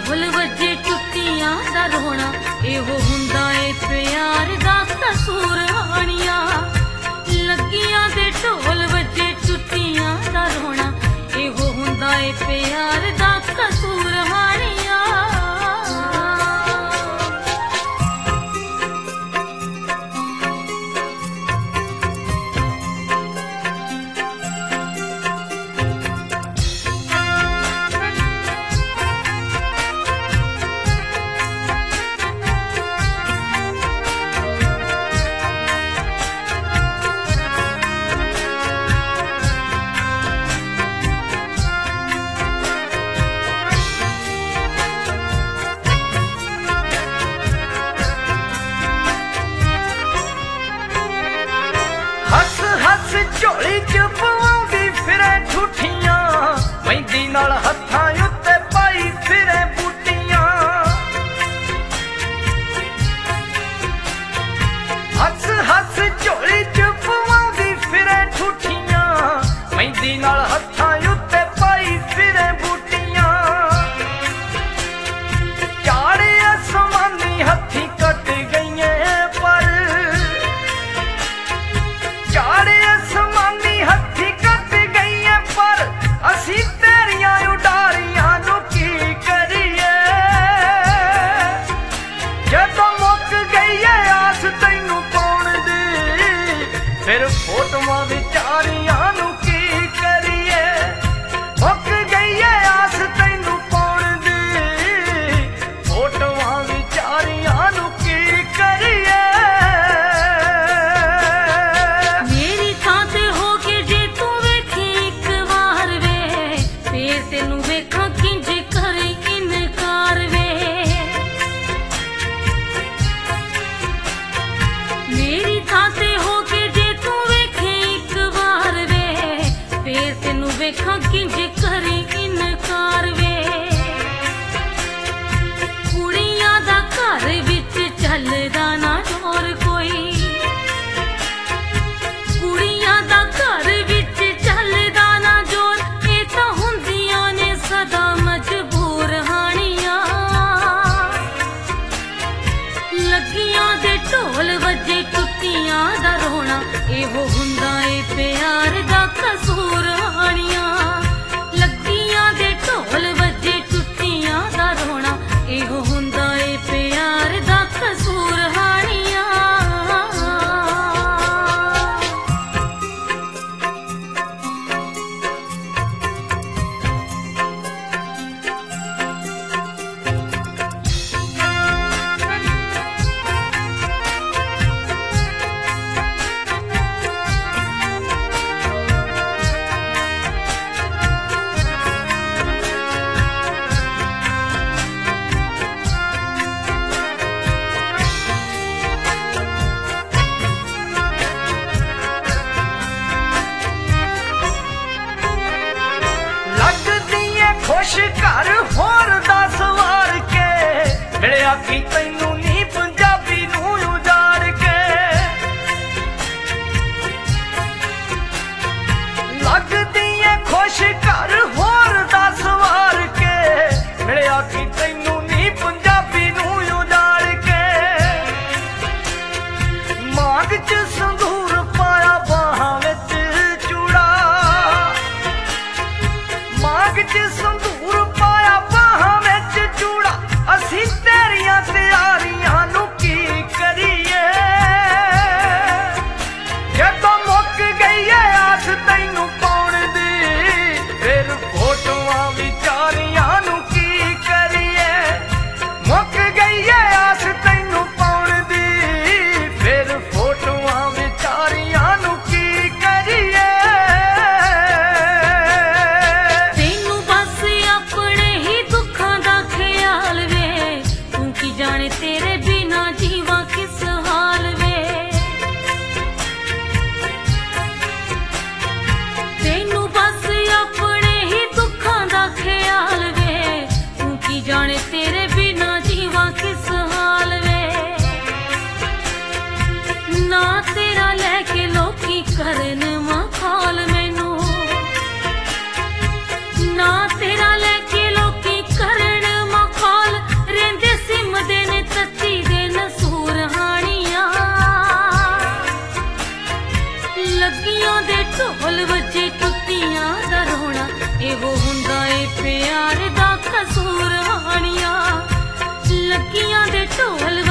ढोल वजे टुटियां दा रोना, एहो हुंदा ए प्यार दा कसूर हानिया। लगियां दे ढोल वजे टुटियां दा रोना, एहो हुंदा ए प्यार दा कसूर हानिया। झोली च पवाउंदी फिरे ठूठियां, मेहंदी नाल हत्थां उत्ते पाई फिरे बूटियां। हस हस झोली च पवाउंदी फिरे ठूठियां, मेहंदी नाल हत्थां उत्ते पाई फिरे बूटियां। चाड़े आसमानी हत्थी कट गईए पर, चाड़े हत्थी कट गई है पर, असी तेरिया उडारियां नू की करिए। जदों मुक गई है आस तैनू पाउण दी, फिर फोटोआं विचारियां नू की करिए। मुक गई है आस तैनू पाउण दी, फोटोआं विचारियां नू की करिए। वेखां किंज करी इनकार वे, कुड़ियां दा घर विच चलदा ना जोर कोई। कुड़ियां दा घर विच चलदा ना जोर, ए तां हुंदियां ने सदा मजबूर हानियां। लगियां दे ढोल वजे टुटियां दा रोना, एहो हुंदा ए प्यार दा कसूर हानिया। लगियां दे ढोल वजे टुटियां दा रोना, एहो हुंदा ए प्यार दा कसूर हानिया। खुश घर होर दा सवार के, मिलिया की तैनू नी पंजाबी नू उजाड़ के। लगदी है खुश घर होर दा सवार के, मिलिया की तैनू नी पंजाबी नू उजाड़ के। मांग च संदूर पाया बाहां विच चूड़ा, मांग च संदूर पाया बाहां विच चूड़ा, असी तेरियां तैयारी ਢੋਲ ਵੱਜੇ ਟੁੱਟੀਆਂ ਦਾ ਰੋਣਾ ਇਹੋ ਹੁੰਦਾ ਏ ਪਿਆਰ ਦਾ ਕਸੂਰ ਹਾਣੀਆਂ ਲੱਗੀਆਂ ਦੇ ਢੋਲ